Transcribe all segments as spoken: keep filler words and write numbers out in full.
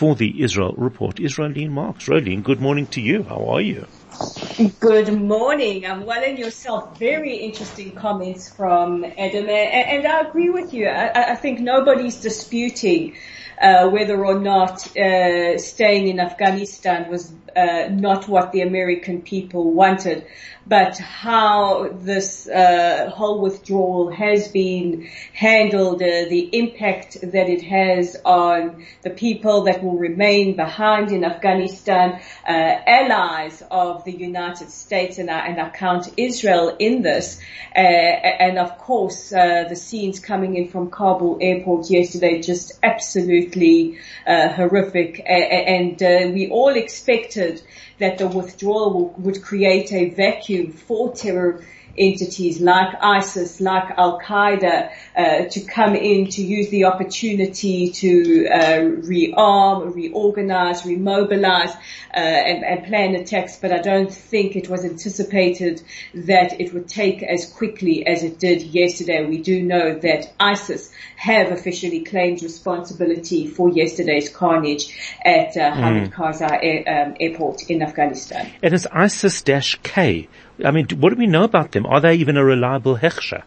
for the Israel Report is Rolene Marks. Rolene, good morning to you. How are you? Good morning. I'm well and yourself. Very interesting comments from Adam, and, and I agree with you. I, I think nobody's disputing uh, whether or not uh, staying in Afghanistan was uh, not what the American people wanted, but how this uh, whole withdrawal has been handled, uh, the impact that it has on the people that will remain behind in Afghanistan, uh, allies of the United States, and I, and I count Israel in this, uh, and of course uh, the scenes coming in from Kabul airport yesterday, just absolutely uh, horrific, uh, and uh, we all expected that the withdrawal would create a vacuum for terror entities like ISIS, like Al-Qaeda, uh, to come in, to use the opportunity to uh, rearm, reorganize, remobilize, uh, and, and plan attacks. But I don't think it was anticipated that it would take as quickly as it did yesterday. We do know that ISIS have officially claimed responsibility for yesterday's carnage at uh, Hamid mm. Karzai air, um, airport in Afghanistan. And it's ISIS-K. I mean, what do we know about them? Are they even a reliable hechsher?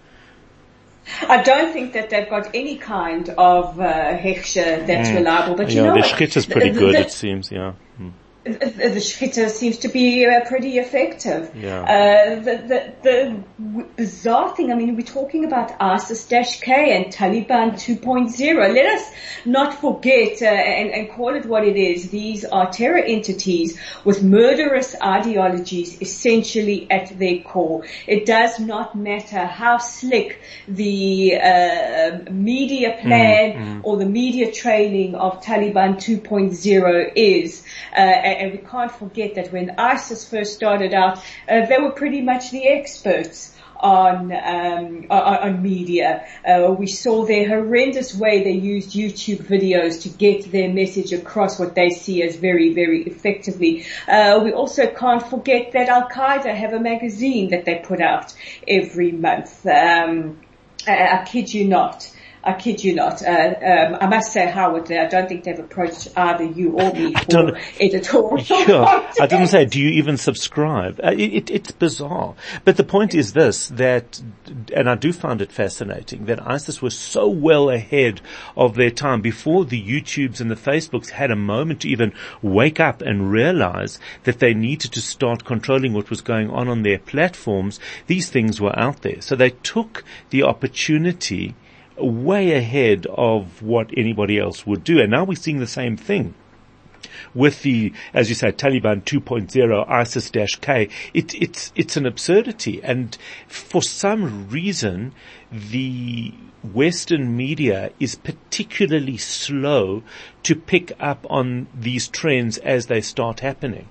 I don't think that they've got any kind of uh, hechsher that's mm. reliable. But you yeah, know the what? shchita's pretty the, good, the, it seems, yeah. Mm. The shchita seems to be uh, pretty effective. Yeah. Uh, the, the, the w- bizarre thing, I mean, we're talking about ISIS-K and Taliban two point oh. Let us not forget uh, and, and call it what it is. These are terror entities with murderous ideologies essentially at their core. It does not matter how slick the uh, media plan mm, mm. or the media training of Taliban two point oh is. Uh, And we can't forget that when ISIS first started out, uh, they were pretty much the experts on um, on, on media. Uh, we saw their horrendous way they used YouTube videos to get their message across, what they see as very, very effectively. Uh, we also can't forget that Al-Qaeda have a magazine that they put out every month. Um, I, I kid you not. I kid you not. Uh, um, I must say, Howard, I don't think they've approached either you or me for editorial. Sure. I didn't say, do you even subscribe? Uh, it, it, it's bizarre. But the point is this, that, and I do find it fascinating, that ISIS was so well ahead of their time before the YouTubes and the Facebooks had a moment to even wake up and realize that they needed to start controlling what was going on on their platforms. These things were out there. So they took the opportunity way ahead of what anybody else would do. And now we're seeing the same thing with the, as you say, Taliban two point oh, ISIS-K. It, it's, it's an absurdity. And for some reason, the Western media is particularly slow to pick up on these trends as they start happening.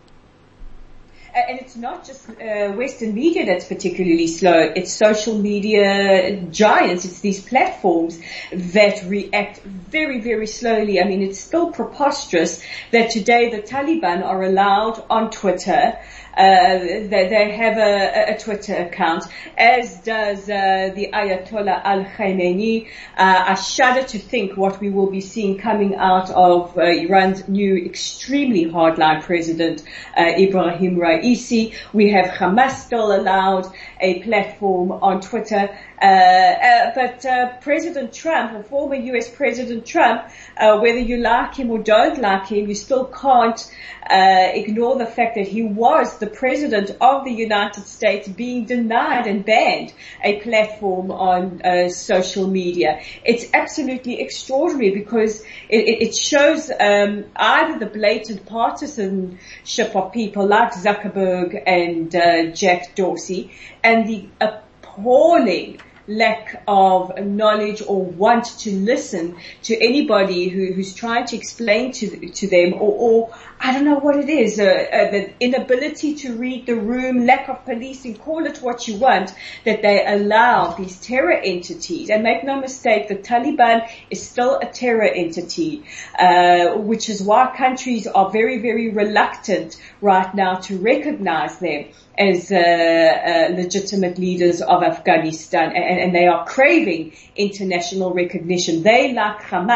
And it's not just uh, Western media that's particularly slow. It's social media giants. It's these platforms that react very, very slowly. I mean, it's still preposterous that today the Taliban are allowed on Twitter. Uh, they, they have a, a Twitter account, as does uh, the Ayatollah Al-Khamenei. Uh, I shudder to think what we will be seeing coming out of uh, Iran's new extremely hardline president, uh, Ibrahim Raisi. We have Hamas still allowed a platform on Twitter. Uh, uh, but uh, President Trump, or former U S President Trump, uh, whether you like him or don't like him, you still can't uh, ignore the fact that he was the president of the United States being denied and banned a platform on uh, social media. It's absolutely extraordinary because it, it shows um, either the blatant partisanship of people like Zuckerberg and uh, Jack Dorsey and the appalling lack of knowledge or want to listen to anybody who, who's trying to explain to to them, or, or I don't know what it is, uh, uh, the inability to read the room, lack of policing, call it what you want, that they allow these terror entities. And make no mistake, the Taliban is still a terror entity, uh, which is why countries are very, very reluctant right now to recognize them as uh, uh, legitimate leaders of Afghanistan, and, and they are craving international recognition. They, like Hamas,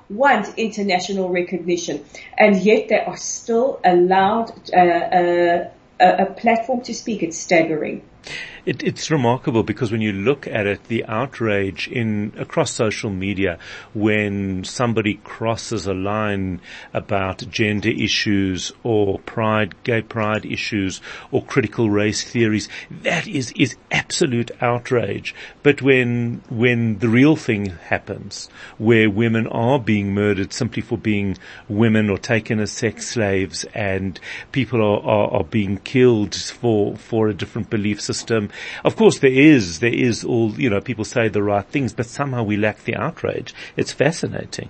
want international recognition, and yet they are still allowed uh, uh, a, a platform to speak. It's staggering. It, it's remarkable because when you look at it, the outrage in across social media when somebody crosses a line about gender issues or pride, gay pride issues or critical race theories, that is, is absolute outrage. But when, when the real thing happens, where women are being murdered simply for being women or taken as sex slaves, and people are, are, are being killed for, for a different belief system, of course there is, there is all, you know, people say the right things, but somehow we lack the outrage. It's fascinating.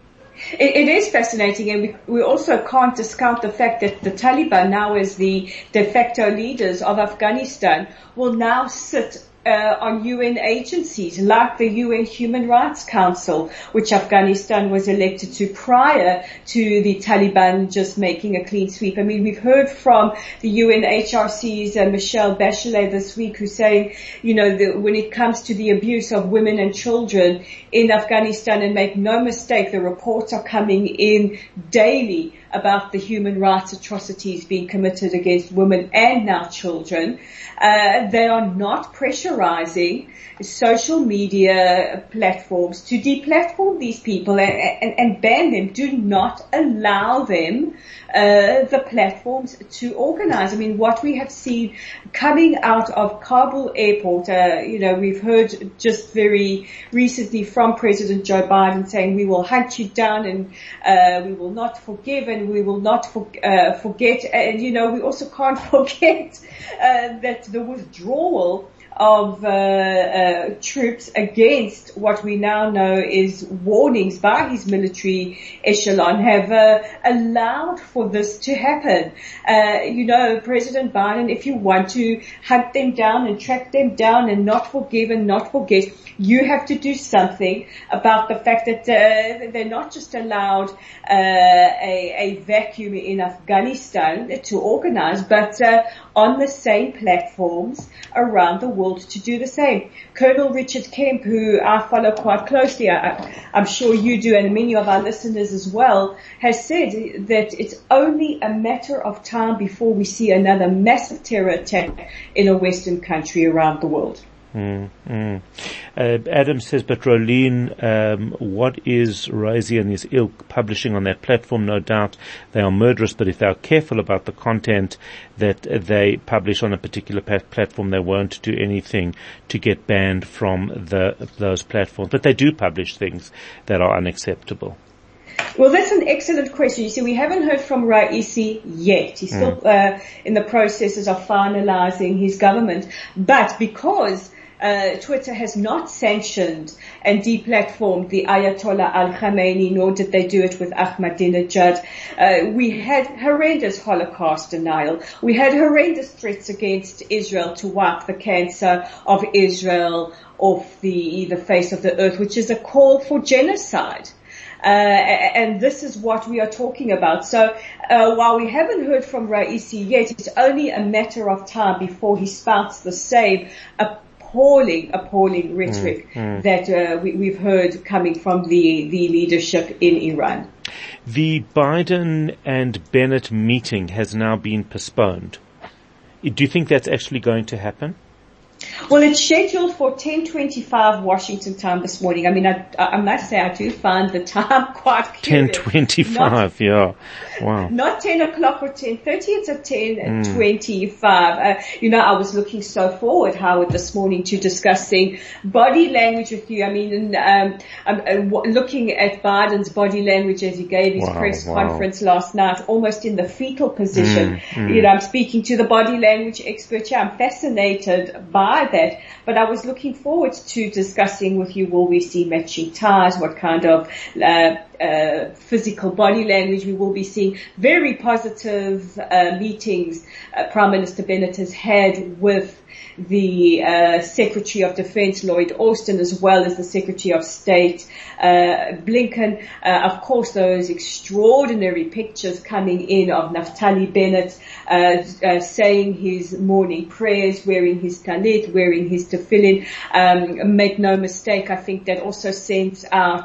It, it is fascinating, and we, we also can't discount the fact that the Taliban, now as the de facto leaders of Afghanistan, will now sit Uh, on U N agencies like the U N Human Rights Council, which Afghanistan was elected to prior to the Taliban just making a clean sweep. I mean, we've heard from the U N H R C's uh, Michelle Bachelet this week, who's saying, you know, the, when it comes to the abuse of women and children in Afghanistan, and make no mistake, the reports are coming in daily about the human rights atrocities being committed against women and now children. Uh, they are not pressurizing social media platforms to deplatform these people and, and, and ban them. Do not allow them uh, the platforms to organize. I mean, what we have seen coming out of Kabul airport, uh, you know, we've heard just very recently from President Joe Biden saying we will hunt you down and uh, we will not forgive and we will not for, uh, forget. And, you know, we also can't forget uh, that the withdrawal of uh, uh, troops against what we now know is warnings by his military echelon have uh, allowed for this to happen. Uh, you know, President Biden, if you want to hunt them down and track them down and not forgive and not forget, you have to do something about the fact that uh, they're not just allowed uh, a, a vacuum in Afghanistan to organize, but uh, on the same platforms around the world to do the same. Colonel Richard Kemp, who I follow quite closely, I, I'm sure you do, and many of our listeners as well, has said that it's only a matter of time before we see another massive terror attack in a Western country around the world. Mm, mm. Uh, Adam says, but Rolene, um, what is Raisi and his ilk publishing on that platform? No doubt they are murderous, but if they are careful about the content that uh, they publish on a particular pat- platform, they won't do anything to get banned from the those platforms. But they do publish things that are unacceptable. Well, that's an excellent question. You see, we haven't heard from Raisi yet. He's still mm. uh, in the processes of finalizing his government. But because Uh, Twitter has not sanctioned and deplatformed the Ayatollah al-Khamenei, nor did they do it with Ahmadinejad. Uh, we had horrendous Holocaust denial. We had horrendous threats against Israel to wipe the cancer of Israel off the, the face of the earth, which is a call for genocide. Uh, and this is what we are talking about. So uh, while we haven't heard from Raisi yet, it's only a matter of time before he spouts the same appalling, appalling rhetoric mm, mm. that uh, we, we've heard coming from the, the leadership in Iran. The Biden and Bennett meeting has now been postponed. Do you think that's actually going to happen? Well, it's scheduled for ten twenty-five Washington time this morning. I mean, I, I must say I do find the time quite curious. ten twenty-five, yeah. Wow. Not ten o'clock or ten thirty, it's at ten twenty-five. Mm. Uh, you know, I was looking so forward, Howard, this morning to discussing body language with you. I mean, um, I'm uh, w- looking at Biden's body language as he gave his wow, press wow. conference last night, almost in the fetal position. Mm, mm. You know, I'm speaking to the body language expert here. I'm fascinated by that, but I was looking forward to discussing with you, will we see matching ties, what kind of uh, uh physical body language we will be seeing. Very positive uh, meetings uh, Prime Minister Bennett has had with the uh, Secretary of Defense, Lloyd Austin, as well as the Secretary of State, uh, Blinken. Uh, of course, those extraordinary pictures coming in of Naftali Bennett uh, uh, saying his morning prayers, wearing his talit, wearing his tefillin. Um, make no mistake, I think that also sends out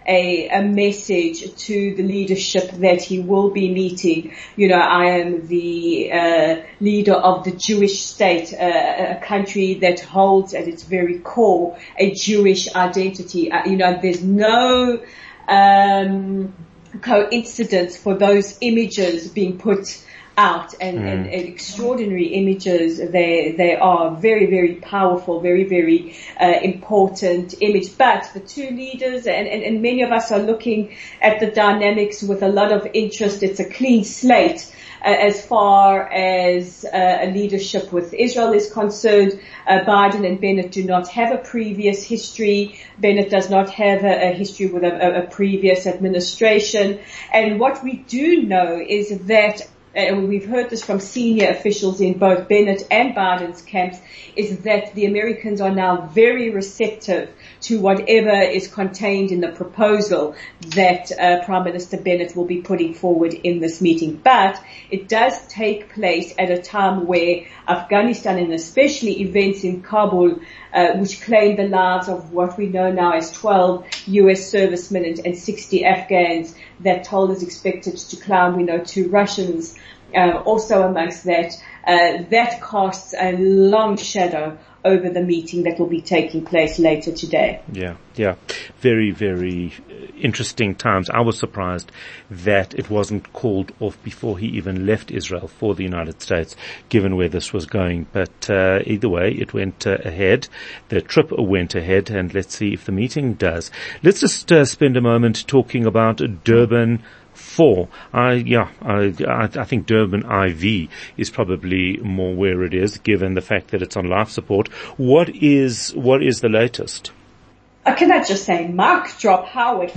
a, a message to the leadership that he will be meeting. You know, I am the uh, leader of the Jewish state, uh, a country that holds at its very core a Jewish identity. Uh, you know, there's no um, coincidence for those images being put out, and, mm. and, and extraordinary images. They they are very, very powerful, very, very uh, important image. But the two leaders, and, and, and many of us are looking at the dynamics with a lot of interest. It's a clean slate uh, as far as uh, a leadership with Israel is concerned. Uh, Biden and Bennett do not have a previous history. Bennett does not have a, a history with a, a previous administration. And what we do know is that, and we've heard this from senior officials in both Bennett and Biden's camps, is that the Americans are now very receptive to whatever is contained in the proposal that uh, Prime Minister Bennett will be putting forward in this meeting. But it does take place at a time where Afghanistan, and especially events in Kabul, uh, which claimed the lives of what we know now as twelve U S servicemen and, and sixty Afghans, that toll is expected to climb. We know two Russians uh, also amongst that. Uh, that casts a long shadow over the meeting that will be taking place later today. Yeah, yeah. Very, very interesting times. I was surprised that it wasn't called off before he even left Israel for the United States, given where this was going. But uh, either way, it went uh, ahead. The trip went ahead, and let's see if the meeting does. Let's just uh, spend a moment talking about Durban Four. I, yeah, I, I think Durban I V is probably more where it is, given the fact that it's on life support. What is, what is the latest? I cannot just say, mic drop, Howard.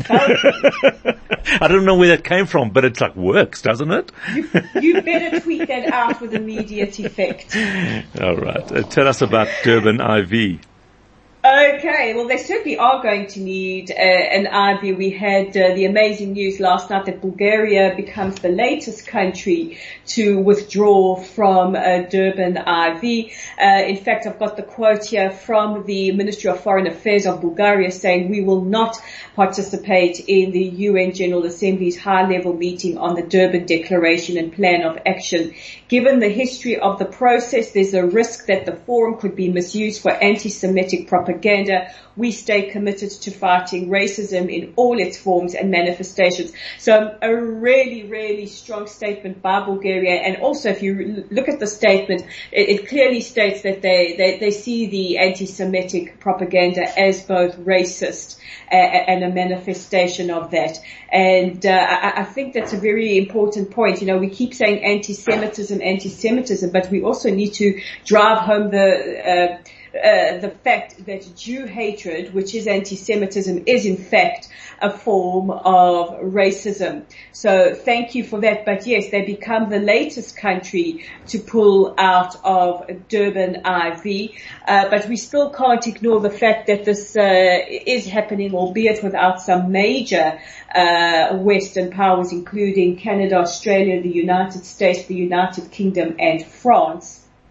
I don't know where that came from, but it's like works, doesn't it? you, you better tweet that out with immediate effect. All right. Uh, tell us about Durban I V. Okay, well, they certainly are going to need uh, an I V. We had uh, the amazing news last night that Bulgaria becomes the latest country to withdraw from uh, Durban I V. Uh, in fact, I've got the quote here from the Ministry of Foreign Affairs of Bulgaria saying, "We will not participate in the U N General Assembly's high-level meeting on the Durban Declaration and Plan of Action. Given the history of the process, there's a risk that the forum could be misused for anti-Semitic propaganda. We stay committed to fighting racism in all its forms and manifestations." So a really, really strong statement by Bulgaria. And also, if you look at the statement, it, it clearly states that they, they, they see the anti-Semitic propaganda as both racist uh, and a manifestation of that. And uh, I, I think that's a very important point. You know, we keep saying anti-Semitism, anti-Semitism, but we also need to drive home the uh, Uh, the fact that Jew hatred, which is anti-Semitism, is in fact a form of racism. So thank you for that. But yes, they become the latest country to pull out of Durban I V. Uh, but we still can't ignore the fact that this uh, is happening, albeit without some major uh, Western powers, including Canada, Australia, the United States, the United Kingdom, and France.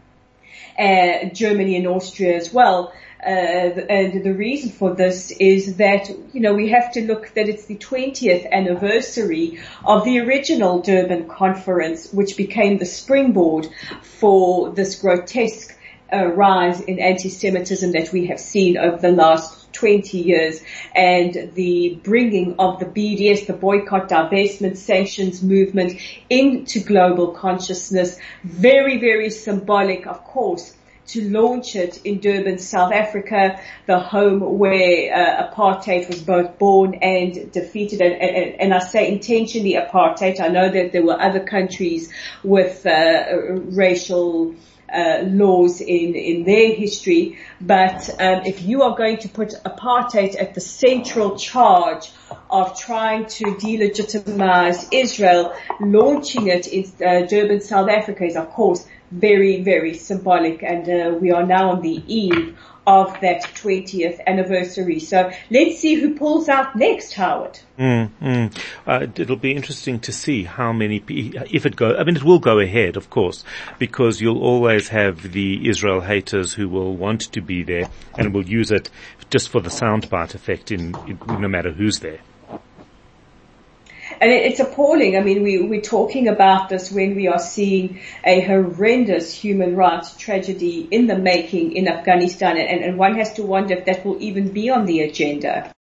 Uh, Germany and Austria as well. Uh, and the reason for this is that, you know, we have to look that it's the twentieth anniversary of the original Durban Conference, which became the springboard for this grotesque uh, rise in anti-Semitism that we have seen over the last twenty years, and the bringing of the B D S, the boycott, divestment, sanctions movement into global consciousness. Very, very symbolic, of course, to launch it in Durban, South Africa, the home where uh, apartheid was both born and defeated. And, and, and I say intentionally apartheid. I know that there were other countries with uh, racial Uh, laws in, in their history, but um, if you are going to put apartheid at the central charge of trying to delegitimize Israel, launching it in uh, Durban, South Africa is, of course, very, very symbolic, and uh, we are now on the eve of that twentieth anniversary. So let's see who pulls out next, Howard. Mm, mm. Uh, it'll be interesting to see how many, if it go, I mean, it will go ahead, of course, because you'll always have the Israel haters who will want to be there and will use it just for the soundbite effect in, in no matter who's there. And it, it's appalling. I mean, we, we're talking about this when we are seeing a horrendous human rights tragedy in the making in Afghanistan, and, and one has to wonder if that will even be on the agenda.